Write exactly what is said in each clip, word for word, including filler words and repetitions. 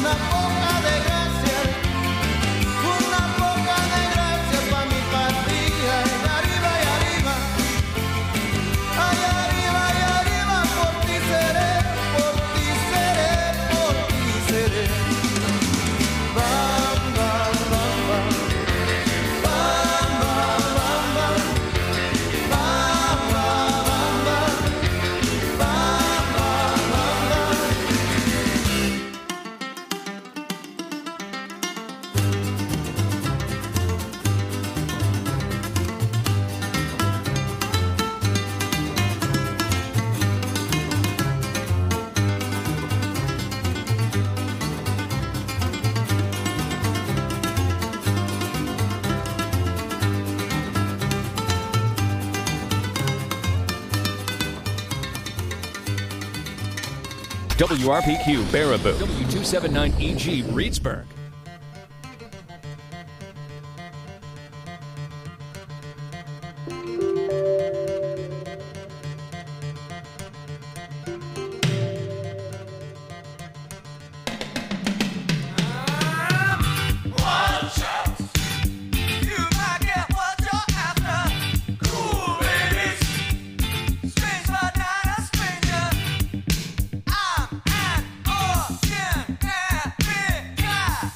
W R P Q Baraboo, W two seventy-nine E G Reedsburg. Yeah.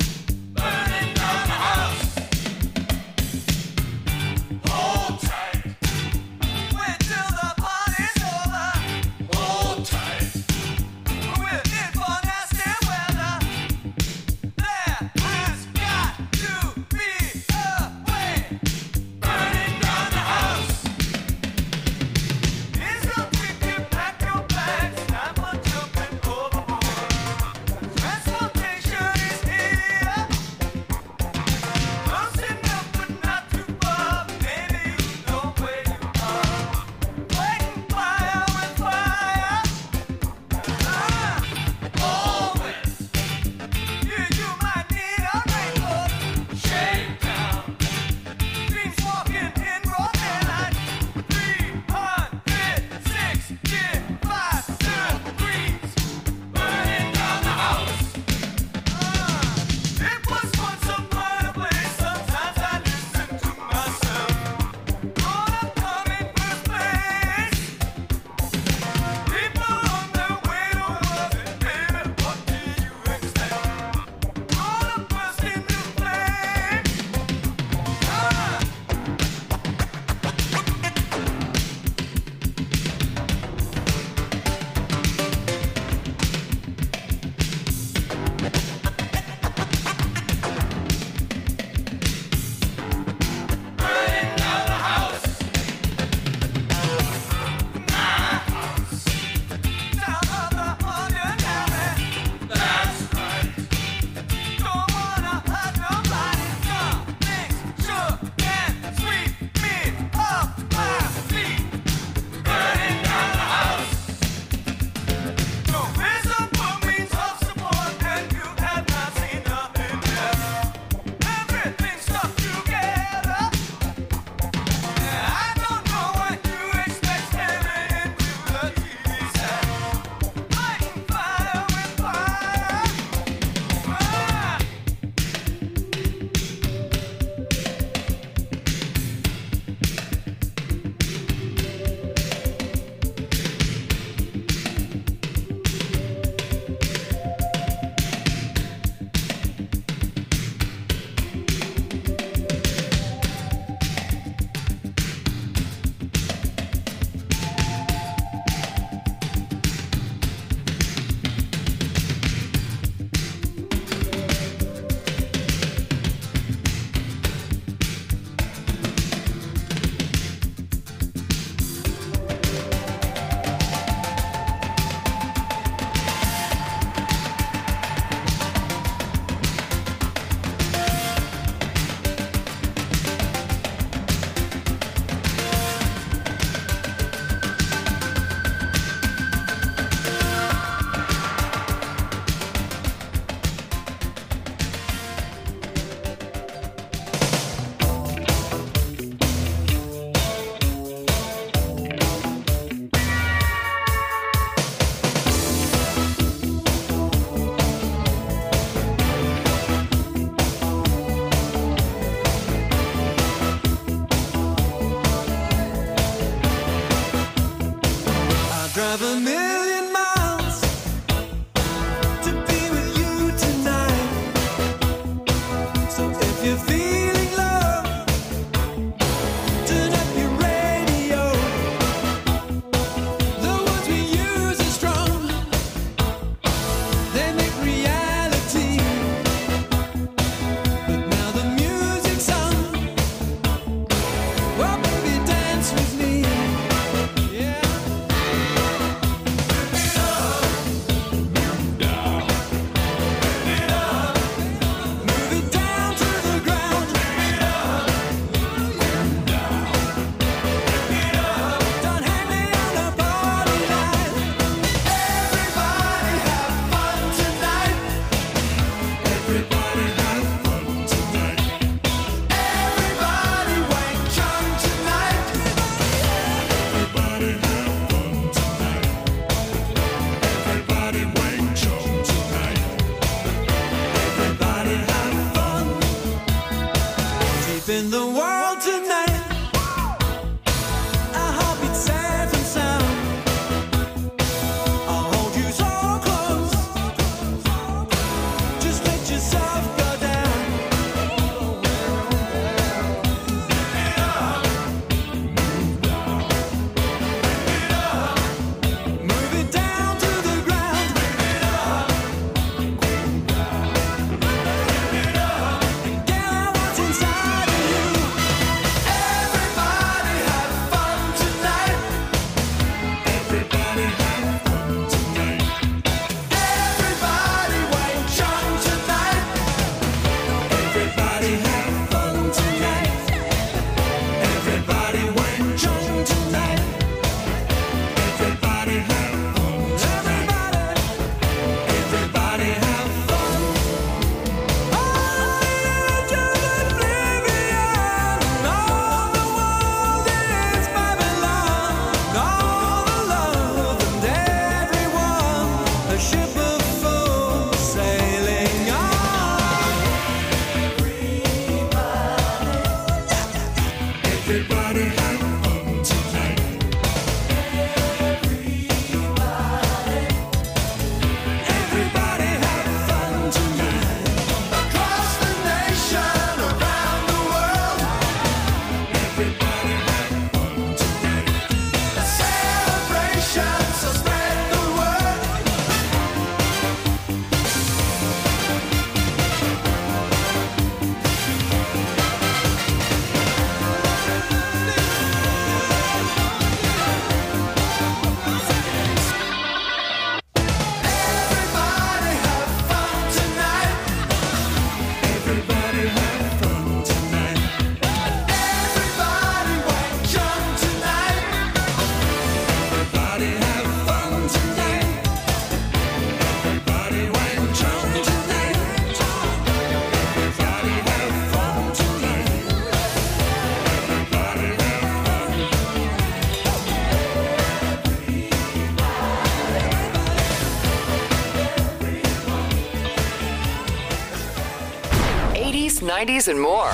eighties, nineties, and more.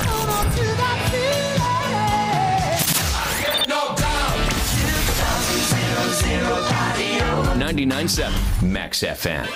ninety-nine point seven Max F M.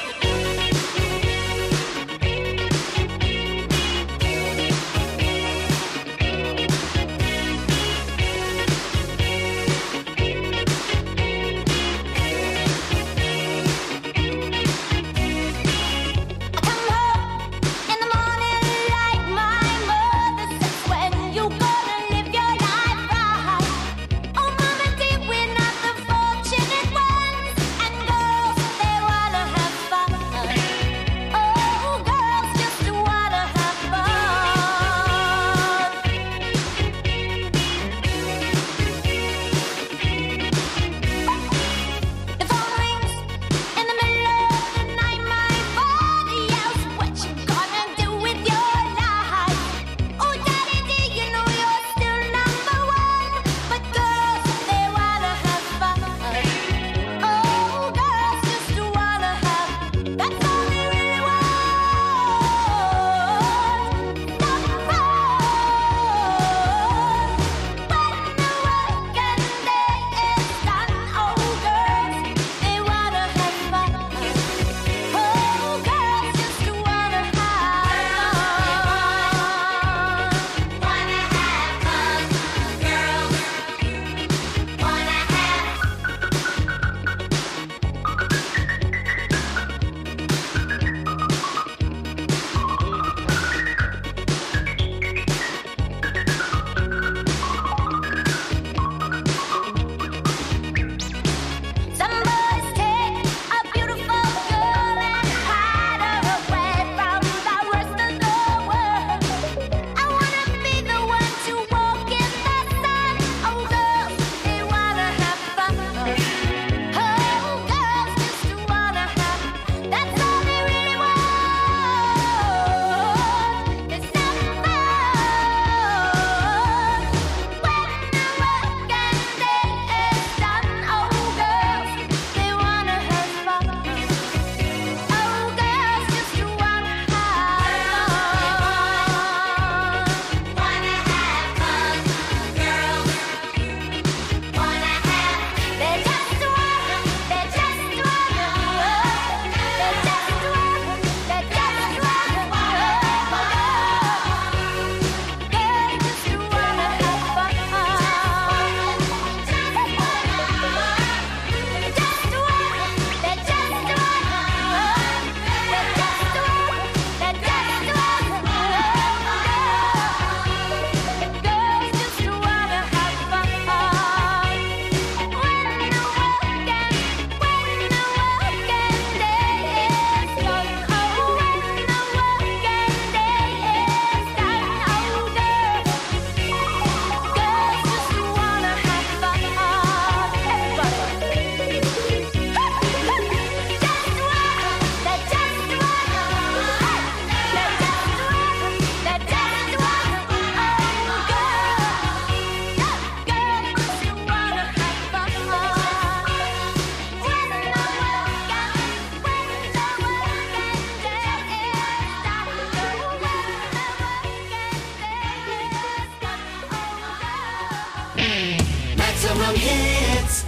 Maximum hits.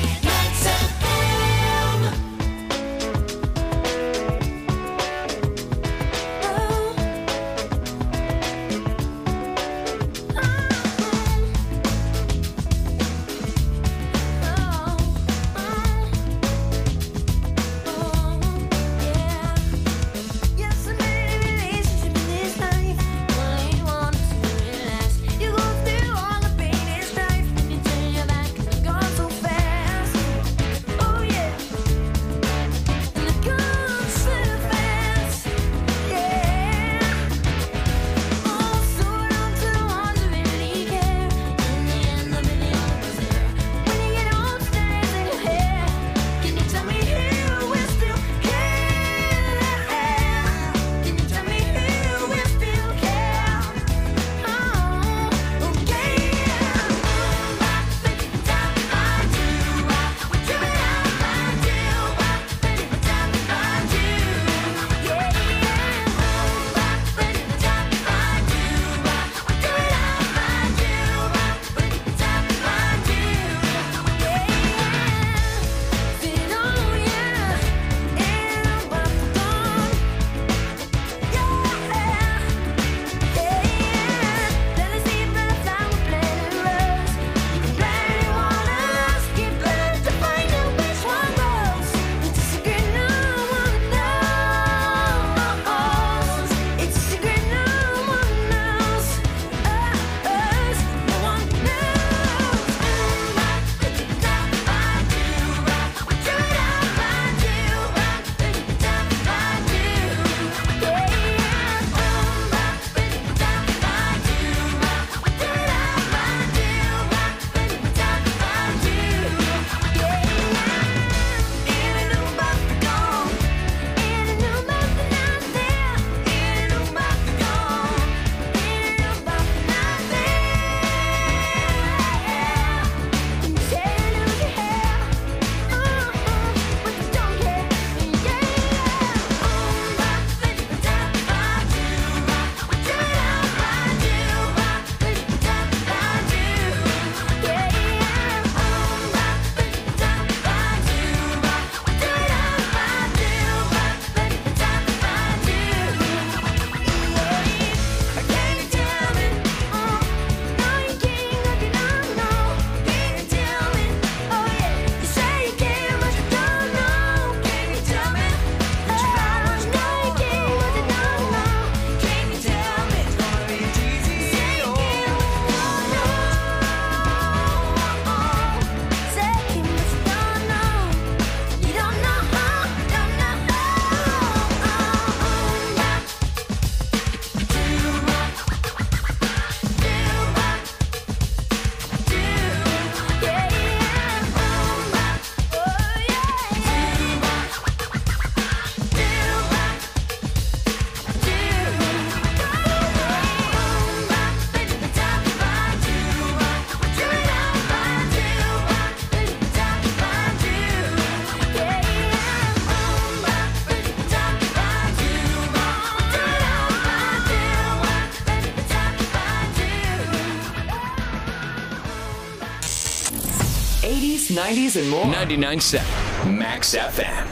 Max F M. You go through all the pain and strife, and you turn your back and you're gone for nineties, and more. ninety-nine point seven Max F M.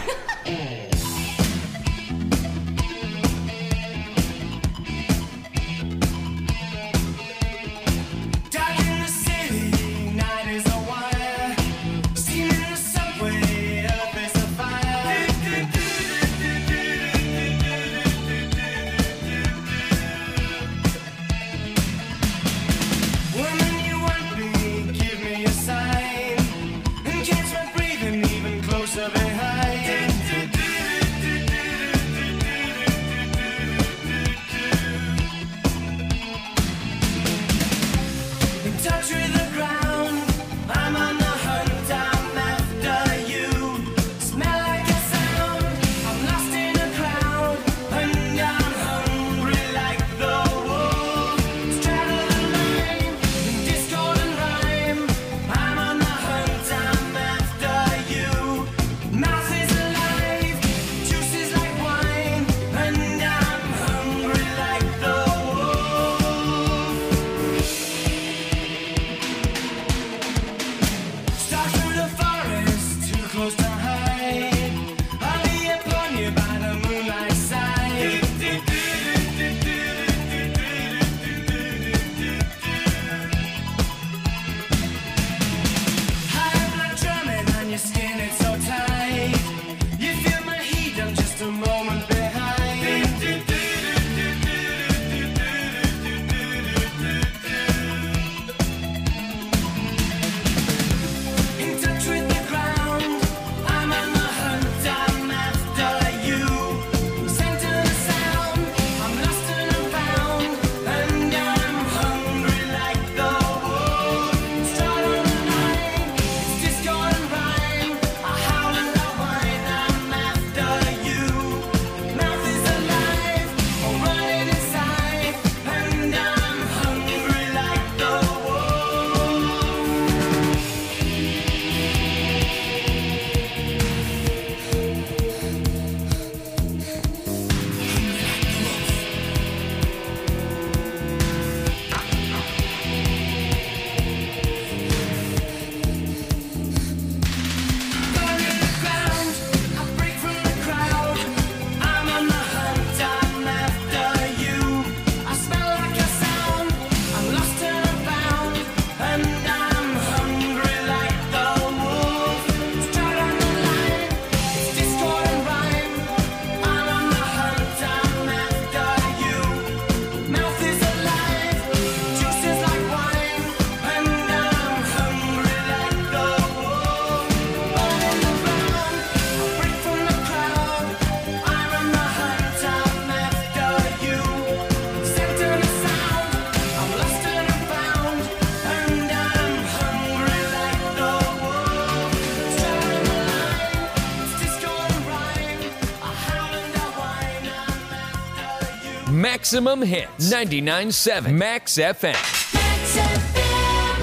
Maximum hits. ninety-nine point seven Max F M. Max F M.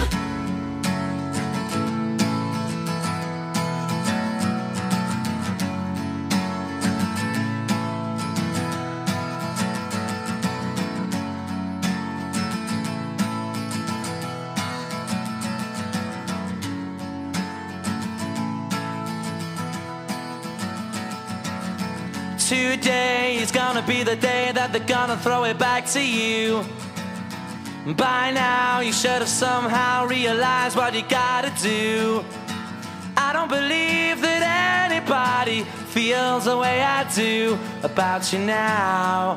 Today is gonna be the day that they're gonna throw it back to you. By now you should have somehow realized what you gotta do. I don't believe that anybody feels the way I do about you now.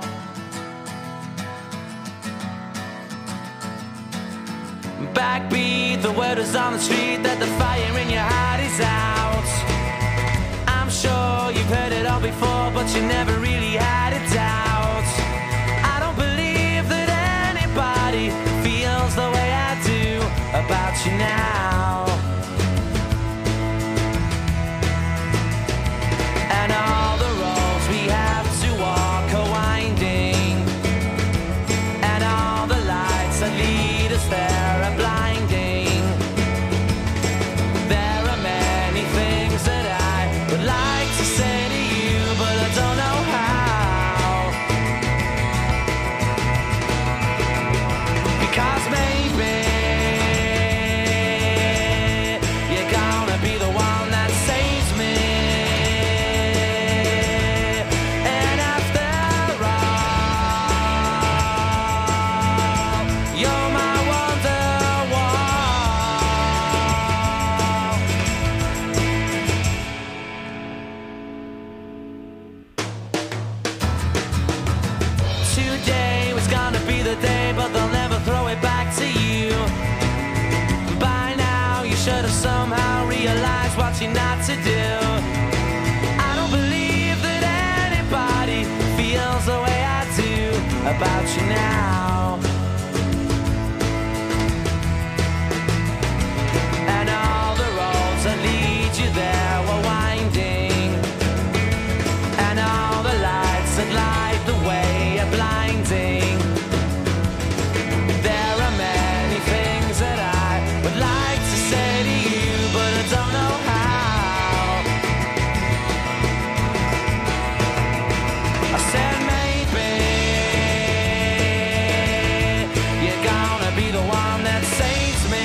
Backbeat, the word is on the street that the fire in your heart is out. I'm sure you've heard it all before, but you never really had a doubt. I don't believe that anybody feels the way I do about you now. And all the roads we have to walk are winding, and all the lights that lead us there are blinding. There are many things that I would like to say to you, but I don't know the day, but they'll never throw it back to you. By now, you should have somehow realized what you're not to do. I don't believe that anybody feels the way I do about you now. And all the roads that lead you there were winding, and all the lights that light the way are blinding. There are many things that I would like to say to you, but I don't know how. I said maybe you're gonna be the one that saves me.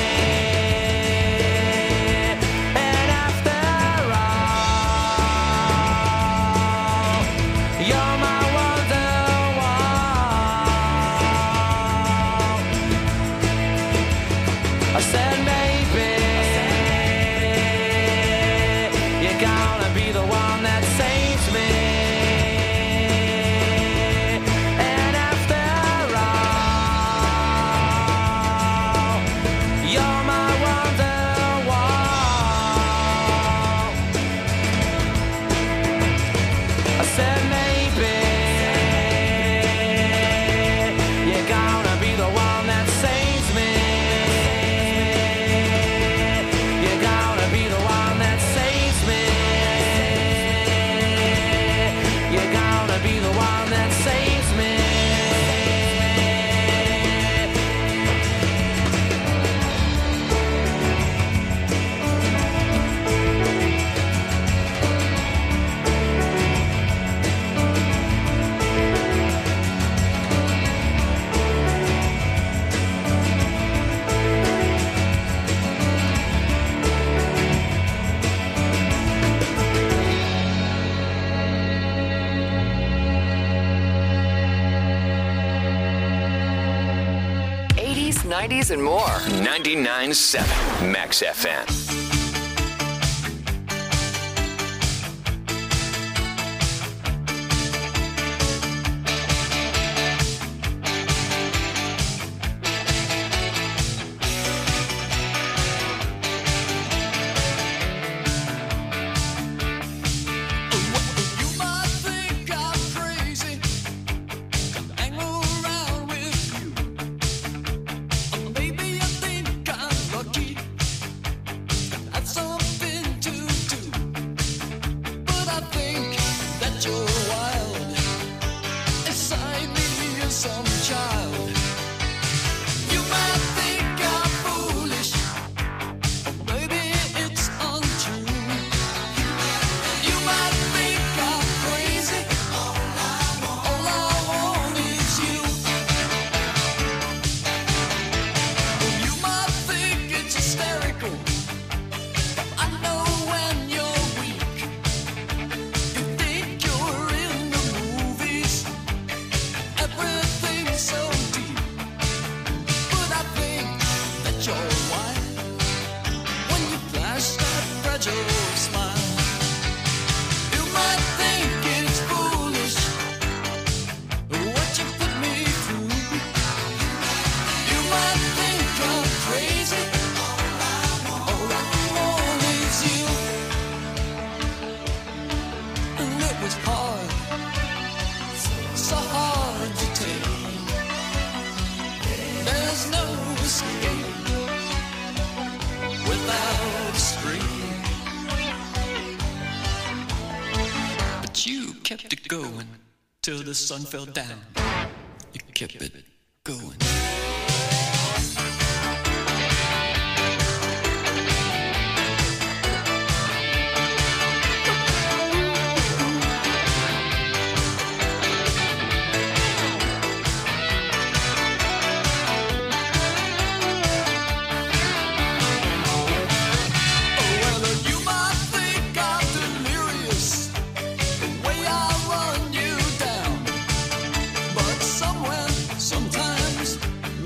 And after all, you're my wonderwall. I said maybe you're gonna be the one that saves me. And after all, you're my wonderwall. I said maybe you're gonna be the one that saves me. You're gonna be the one that saves me. You're gonna be the one that saves me. eighties, nineties, and more. ninety-nine point seven Max F M. You might think I'm crazy, hang around with you. Maybe you think I'm lucky, that's something to do. But I think that you're wild, inside me is some child. You might think I'm foolish, or maybe it's untrue. You might think I'm crazy, all I want is you. You might think it's hysterical, but I know when you're weak. You think you're in the movies, everything's so deep. But I think that you're wild when you flash that fragile smile. You might think it's foolish what you put me through. You might think I'm crazy, all I want is you. And it was hard, so hard to take. There's no escape without a scream. But you kept it going till the sun fell down. You kept it going. Well, you might think I'm delirious, the way I run you down. But somewhere, sometimes,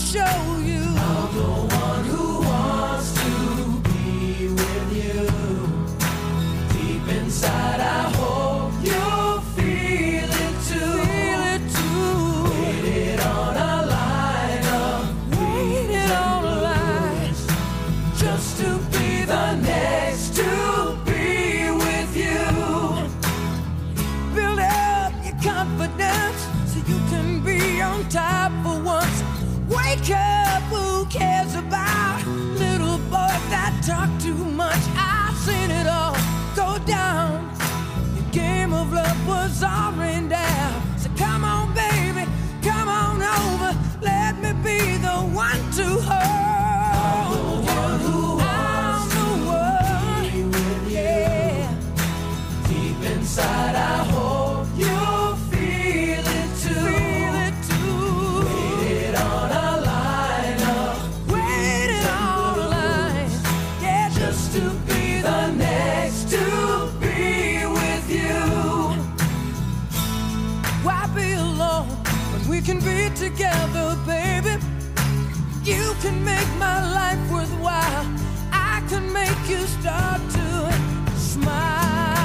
show you. I'm the one who wants to be with you. Deep inside, I hope you'll feel it too. Feel it too. Waited on a line of waited on a line just to be the next to be with you. Build up your confidence so you can be on top for once. Wake up, who cares about little boys that talk too much? I've seen it all go down. The game of love was all rained down. So come on, baby, come on over. Let me be the one to hold you. I'm the one, yeah. Deep inside, I hope you'll feel it too. Feel it too. Waited on a line up. Waited on a line. Yeah, just to be the next to be with you. Why be alone when we can be together, baby? You can make my life worthwhile. I can make you start to smile.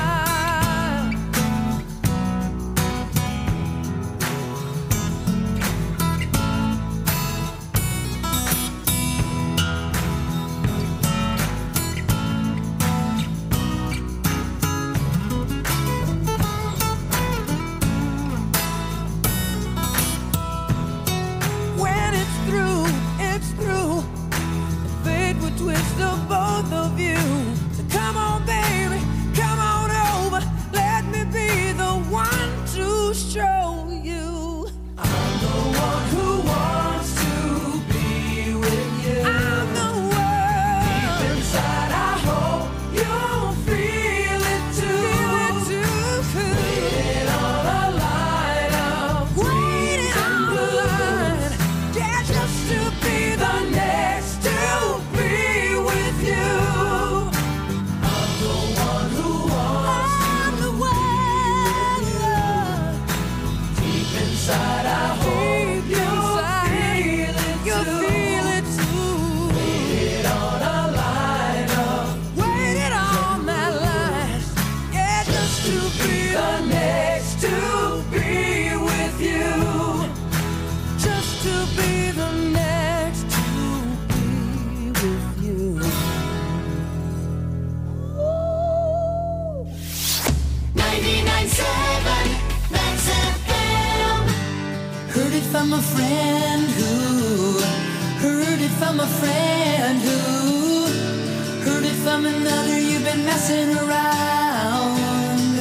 When it's through, it's through. Fate would twist of both of you. So come on, baby, come on over. Let me be the one to show you. I'm the one who wants to be with you. I'm the one. Deep inside, I hope you'll feel it too. Feel it too. Waiting on a line of waiting on a line. Yeah, just to be the next to be with you. I'm the one who wants I'm the one. Deep inside, I hope you'll feel it too. Feel it too. Waited on a line of waited on that line. Yeah, just to be the next to be with you. Just to be the next to be with you. ninety-nine point seven Max F M. Heard it from a friend who heard it from a friend who heard it from another. You've been messing around.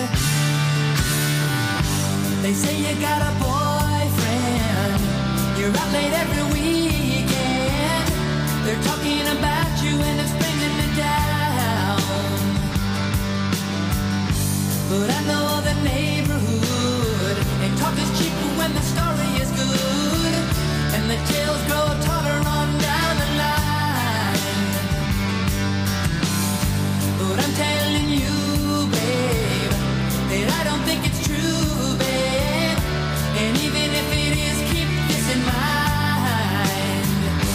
They say you got a boyfriend. You're out late every weekend. They're talking about you and it's bringing me down. But I know the neighborhood, and talk is cheap when the story is good, and the tales grow taller on down the line. But I'm telling you, babe, that I don't think it's true, babe. And even if it is, keep this in mind.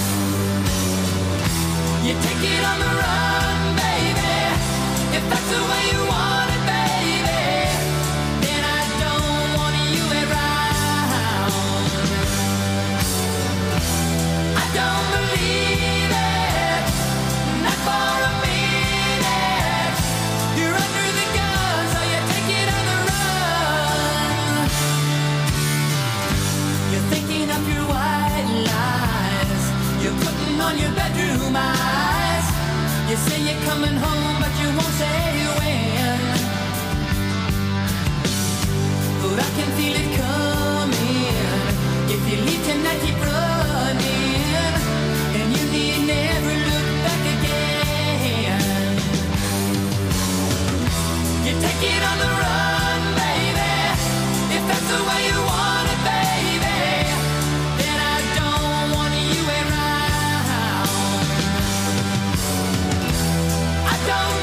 You take it on the run, baby. If that's the way you want it, baby, then I don't want you around. I don't believe it, not for a minute. You're under the gun, so you take it on the run. You're thinking of your white lies. You're putting on your bedroom eyes. You say you're coming home, but you won't say when. But I can feel it coming. If you leave tonight, keep running, and you need never look back again. You take it on the run, baby. If that's the way you want it, baby, then I don't want you around. I don't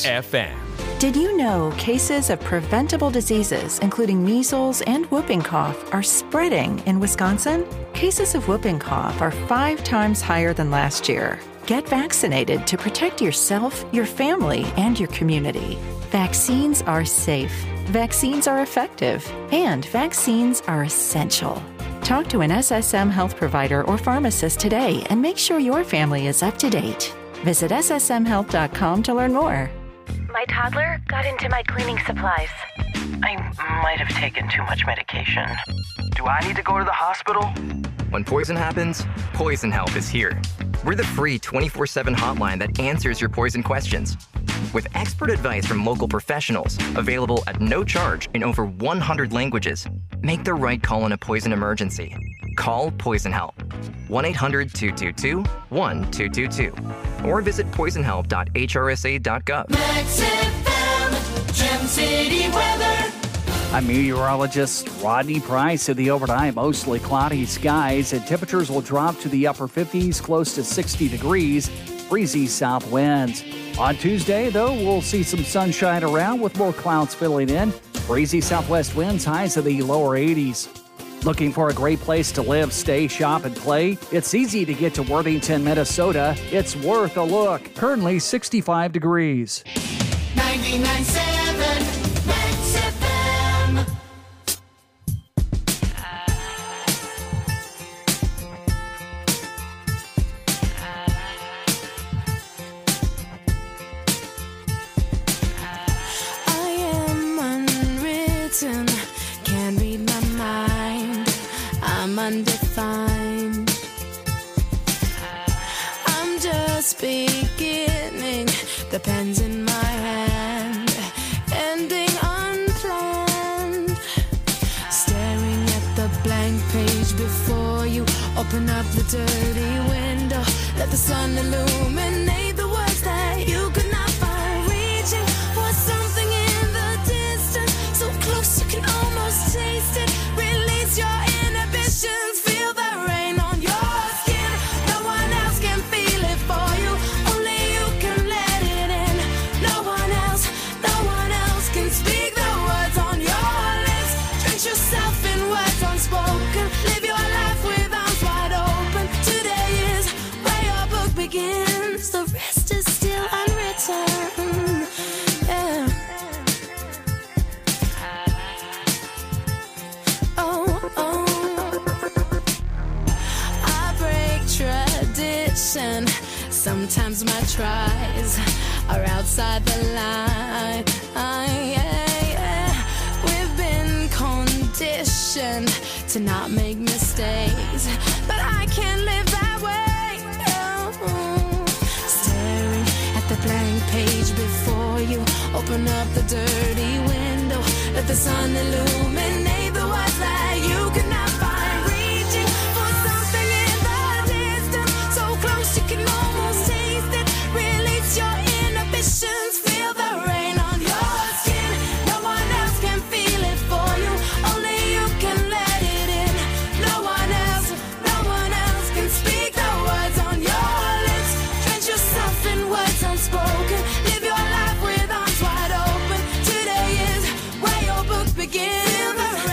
F M. Did you know cases of preventable diseases, including measles and whooping cough, are spreading in Wisconsin? Cases of whooping cough are five times higher than last year. Get vaccinated to protect yourself, your family, and your community. Vaccines are safe, vaccines are effective, and vaccines are essential. Talk to an S S M health provider or pharmacist today and make sure your family is up to date. Visit S S M health dot com to learn more. My toddler got into my cleaning supplies. I might have taken too much medication. Do I need to go to the hospital? When poison happens, Poison Help is here. We're the free twenty-four seven hotline that answers your poison questions. With expert advice from local professionals, available at no charge in over one hundred languages, make the right call in a poison emergency. Call Poison Help. one eight hundred two two two one two two two. Or visit poison help dot H R S A dot gov. Max F M, Gem City weather. I'm meteorologist Rodney Price. In the overnight, mostly cloudy skies, and temperatures will drop to the upper fifties, close to sixty degrees, breezy south winds. On Tuesday, though, we'll see some sunshine around with more clouds filling in. Breezy southwest winds, highs in the lower eighties. Looking for a great place to live, stay, shop, and play? It's easy to get to Worthington, Minnesota. It's worth a look. Currently sixty-five degrees. ninety-nine point seven Max F M. I am unwritten, can't read my mind. I'm undefined. I'm just beginning, the pen's in my hand, ending unplanned. Staring at the blank page before you, open up the dirty window, let the sun illuminate the words that you could not find. Reaching for something in the distance, so close you can almost taste it. Release your inhibitions, feel the rain on your skin. No one else can feel it for you, only you can let it in. No one else, no one else can speak the words on your lips. Drench yourself in words unspoken, live your life with arms wide open. Today is where your book begins, the rest is still unwritten. Yeah. Oh, oh. I break tradition. Sometimes my tries are outside the line. Yeah, yeah. We've been conditioned to not make mistakes, but I can't live that way. Oh. Staring at the blank page before you, open up the dirty window, let the sun illuminate the words that you could not find. Reaching for something in the distance, so close you can almost taste it. Release your inhibitions, feel the rain on your skin. No one else can feel it for you, only you can let it in. No one else, no one else can speak the words on your lips. Drench yourself in words unspoken, live your life with arms wide open. Today is where your book begins.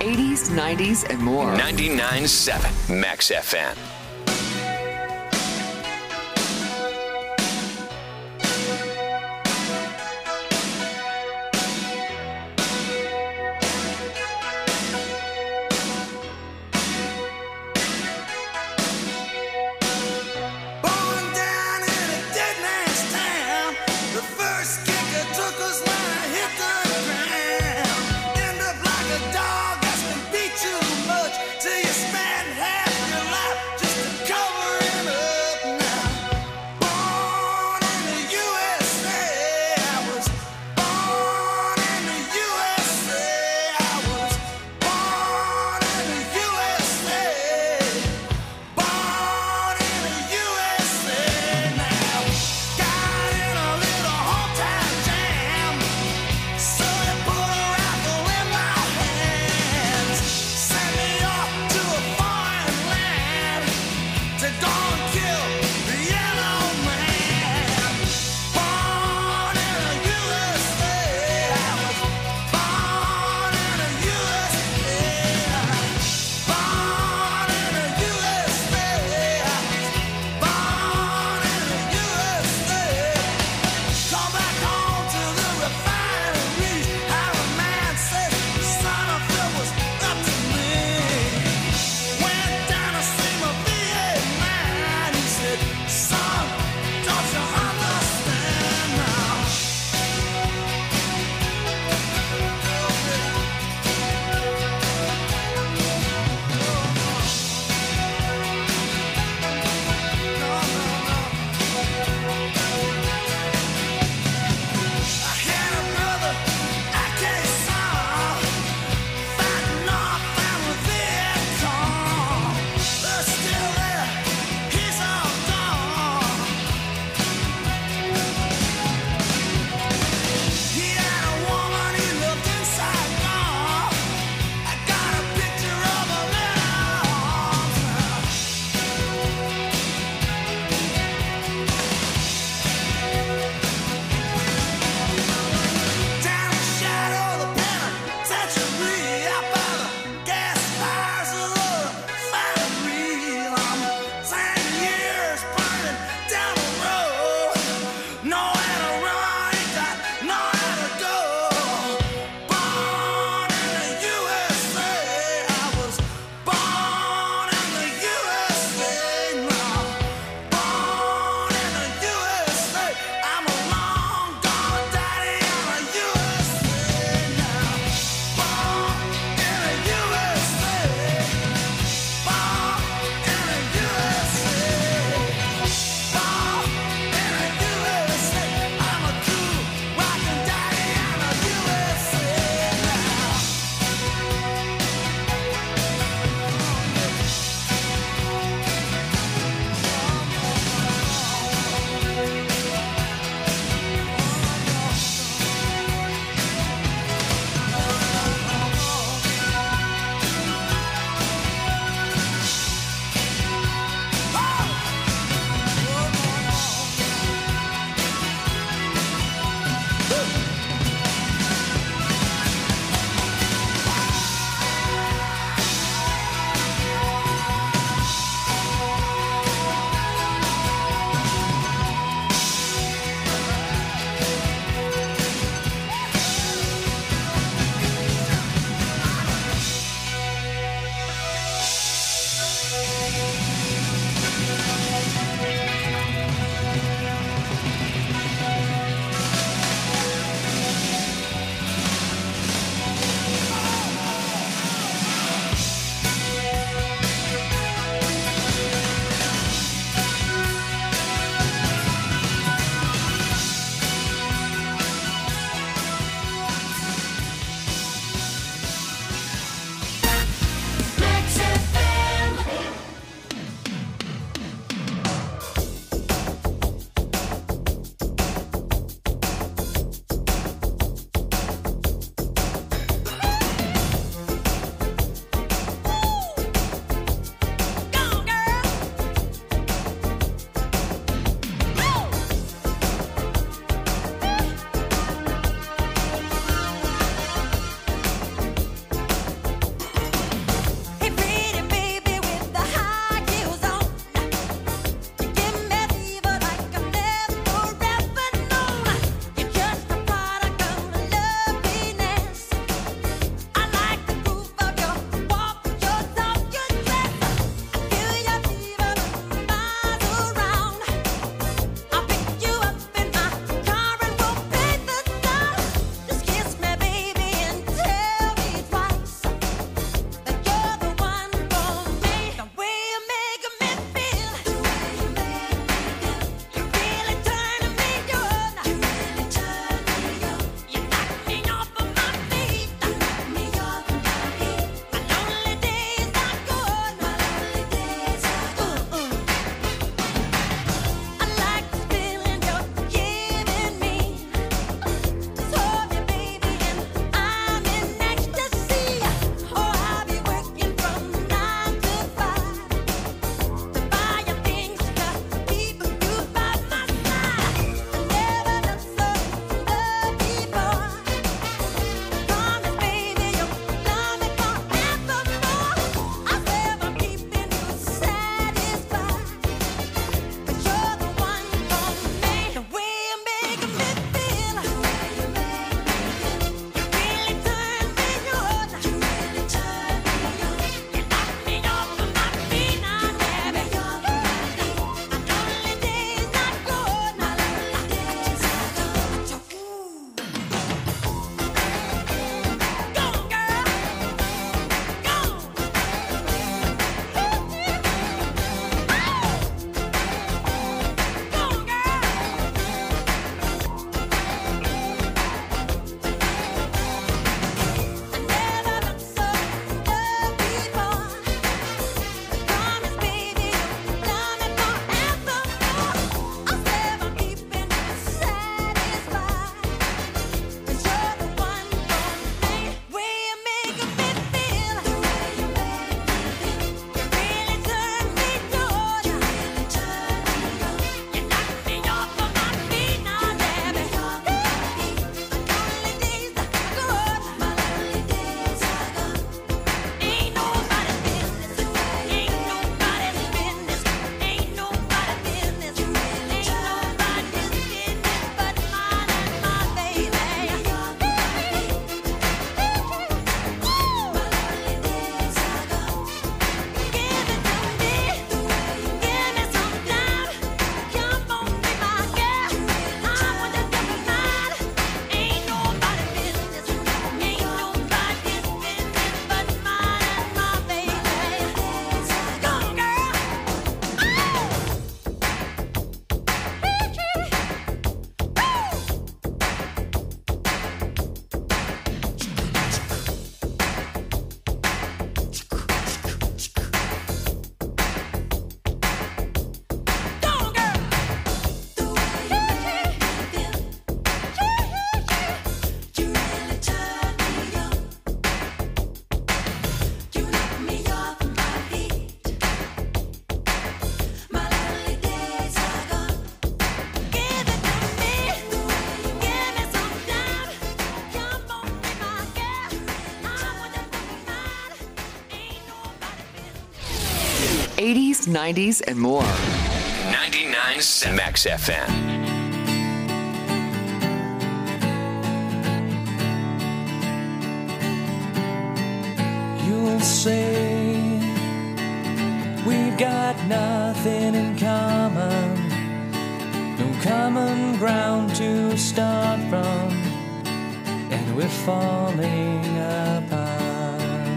eighties, nineties, and more. ninety-nine point seven Max F M. Till you spend half your life just eighties, nineties, and more. ninety-nine point seven Max F M. You'll say we've got nothing in common, no common ground to start from, and we're falling apart.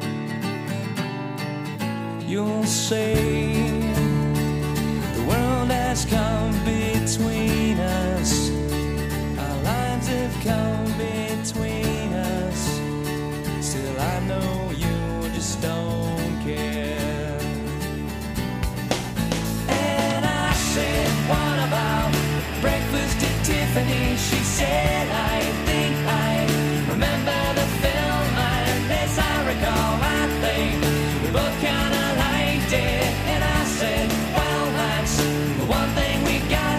You'll say the world has come between us, our lives have come between us. Still I know you just don't care. And I said, what about breakfast at Tiffany? She said, I think I remember the film, and as I recall, I think we both kinda liked it. And I said, well, that's the one thing we got.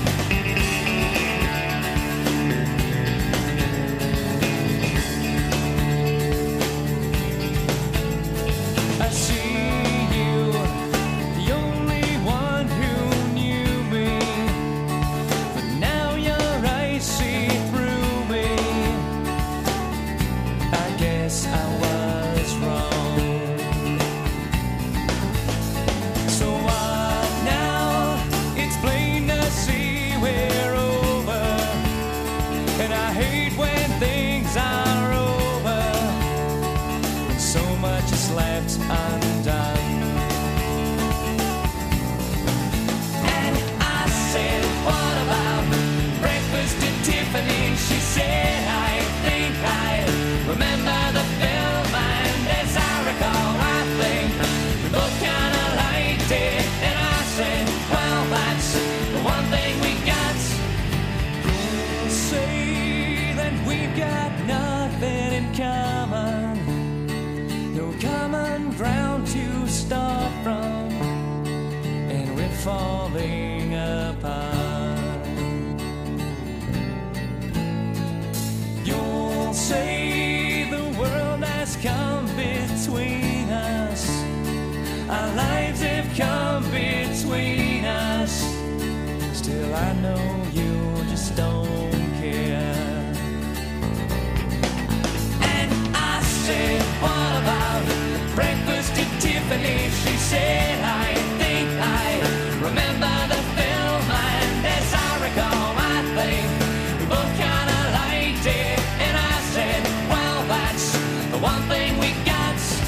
I see you, the only one who knew me, but now your eyes see through me. I guess I was wrong. So what now? It's plain to see we're over, and I hate when things are over, when so much is left undone. And I said, what about breakfast at Tiffany? She said, I think I remember the film, and as I recall, I think we both kinda liked it. And I said, well, that's the one thing we got. You'll say that we've got nothing in common, no common ground to start from, and we're falling apart. You'll say the world has come between us, our lives have come between us. Still I know you just don't care. And I said, what about breakfast at Tiffany? She said, I think I remember the film, and as I recall, I think we both kinda liked it. And I said, well, that's the one thing we got.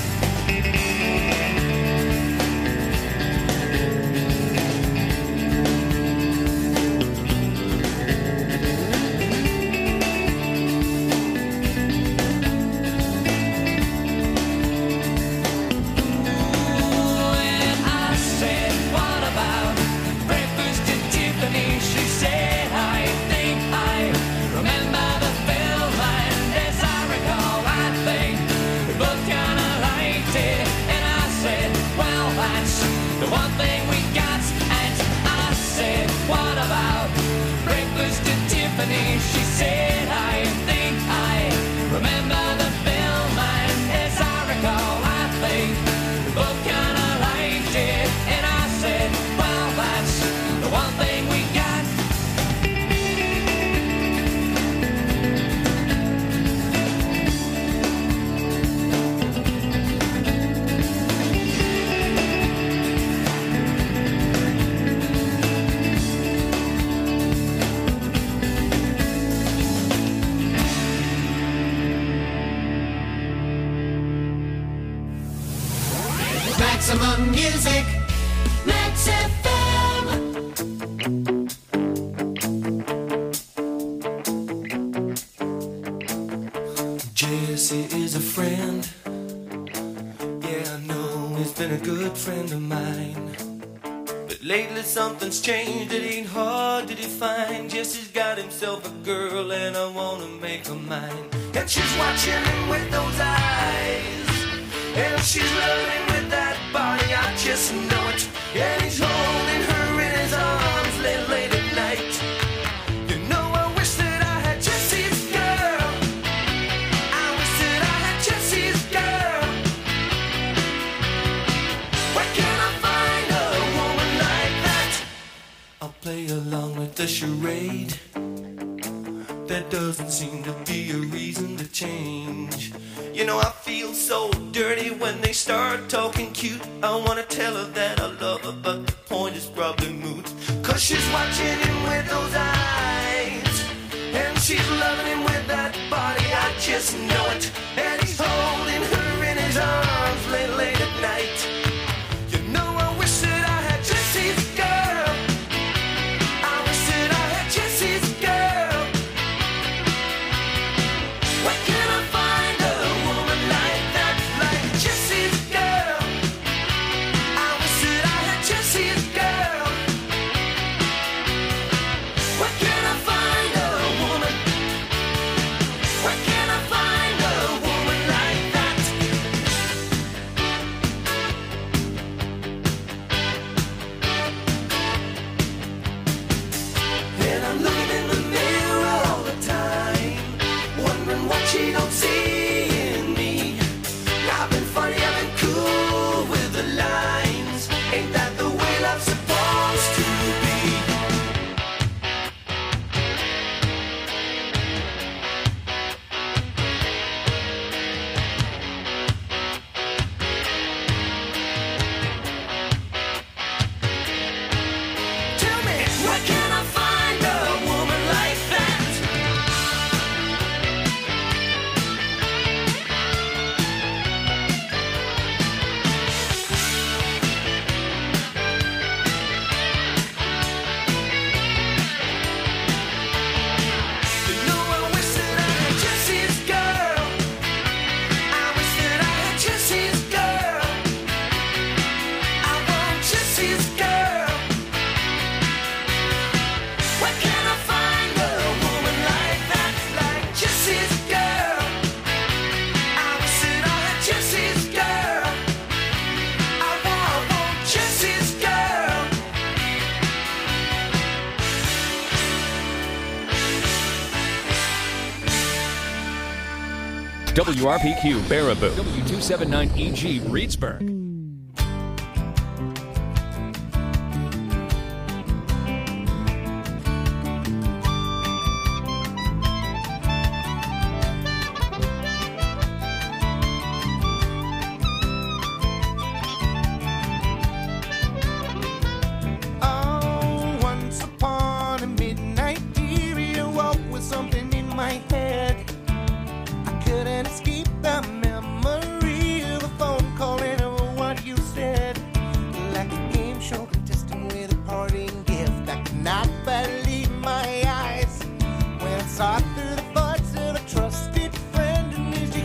And I said, what about breakfast at Tiffany? She said, I think I remember the film, and as I recall, I think we both kinda liked it. And I said, well, that's the one thing we got. And I said, what about breakfast at Tiffany? She said, I think I remember the film, and as I recall, I think we both kinda liked it. And I said, well, that's the one thing we got. Maximum music, Max F M. Jesse is a friend. Yeah, I know he's been a good friend of mine. But lately something's changed, it ain't hard to define. Jesse's got himself a girl and I wanna make her mine. And she's watching him with those eyes, and she's loving with that body, I just know it. And he's holding her in his arms late, late at night. You know I wish that I had Jesse's girl. I wish that I had Jesse's girl. Where can I find there doesn't seem to be a reason to change. You know, I feel so dirty when they start talking cute. I wanna tell her that I love her, but the point is probably moot. Cause she's watching him with those eyes, and she's loving him with that body, I just know it. And he's holding her in his arms late, late at night. You know, I wish that I had Jesse's girl. I wish that I had Jesse's girl. Where can I find a woman like that, like Jesse's girl? I wish that I had Jesse's girl. Where can I find a woman? Where can I find a woman like that? And I'm looking in the mirror all the time, wondering what she don't see in me. I've been funny, I've been cool with the lines. Ain't that the way love's supposed to be? Tell me, where can I find a woman like that? You know, I wish that I had Jesse's girl. I wish that I had Jesse's girl. I want Jesse's girl. Where can I find a woman like that, like Jesse's girl? I wish that I had Jesse's girl. I want, I want Jesse's girl. W R P Q Baraboo, W two seventy-nine E G Reedsburg. Oh, once upon a midnight period, I woke with something in my head. I couldn't escape the memory of a phone call and of what you said. Like a game show contestant with a parting gift. I could not believe my eyes when I saw